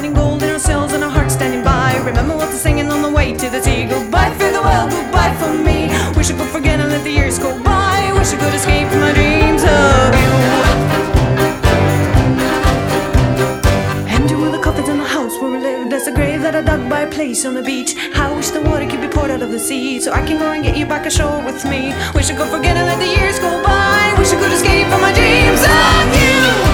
in gold in our sails and our hearts standing by. Remember what they're singing on the way to the sea. Goodbye, farewell, goodbye for me. Wish I could forget and let the years go by. Wish I could escape from my dreams of you. Empty were the coffins in the house where we lived. There's a grave that I dug by a place on the beach. How I wish the water could be poured out of the sea, so I can go and get you back ashore with me. Wish I could forget and let the years go by. Wish I could escape from my dreams of you.